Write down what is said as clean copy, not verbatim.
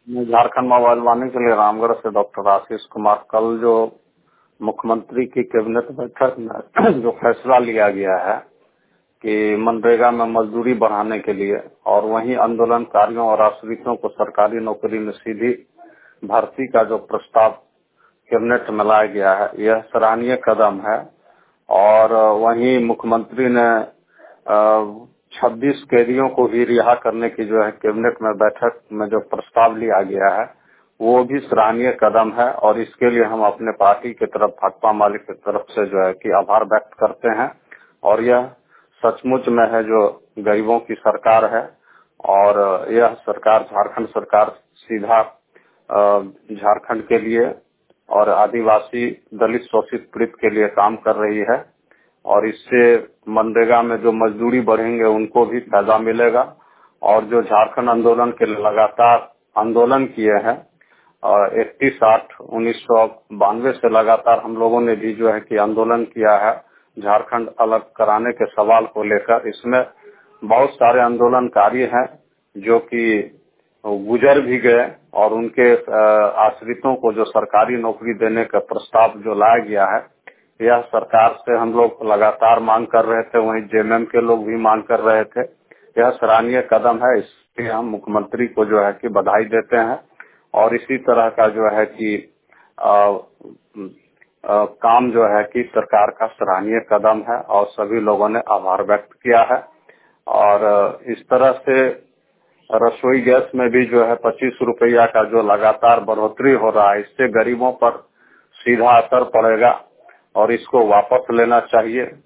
मैं झारखंड मोबाइल वाणी के लिए रामगढ़ से डॉक्टर आशीष कुमार। कल जो मुख्यमंत्री की कैबिनेट बैठक में जो फैसला लिया गया है कि मनरेगा में मजदूरी बढ़ाने के लिए और वहीं आंदोलनकारियों और आश्रितों को सरकारी नौकरी में सीधी भर्ती का जो प्रस्ताव कैबिनेट में लाया गया है, यह सराहनीय कदम है। और वहीं मुख्यमंत्री ने 26 कैदियों को भी रिहा करने की जो है कैबिनेट में बैठक में जो प्रस्ताव लिया गया है वो भी सराहनीय कदम है। और इसके लिए हम अपने पार्टी की तरफ, भाकपा माले की तरफ से जो है कि आभार व्यक्त करते हैं। और यह सचमुच में है जो गरीबों की सरकार है और यह सरकार, झारखंड सरकार, सीधा झारखंड के लिए और आदिवासी दलित शोषित पीड़ित के लिए काम कर रही है। और इससे मनरेगा में जो मजदूरी बढ़ेंगे उनको भी फायदा मिलेगा। और जो झारखंड आंदोलन के लगातार आंदोलन किए हैं 1992 से लगातार हम लोगों ने भी जो है कि आंदोलन किया है झारखंड अलग कराने के सवाल को लेकर। इसमें बहुत सारे आंदोलनकारी हैं जो कि गुजर भी गए और उनके आश्रितों को जो सरकारी नौकरी देने का प्रस्ताव जो लाया गया है, यह सरकार से हम लोग लगातार मांग कर रहे थे, वहीं जेएमएम के लोग भी मांग कर रहे थे। यह सराहनीय कदम है, इसलिए हम मुख्यमंत्री को जो है कि बधाई देते हैं। और इसी तरह का जो है कि काम जो है कि सरकार का सराहनीय कदम है और सभी लोगों ने आभार व्यक्त किया है। और इस तरह से रसोई गैस में भी जो है 25 रुपया का जो लगातार बढ़ोतरी हो रहा है, इससे गरीबों पर सीधा असर पड़ेगा और इसको वापस लेना चाहिए।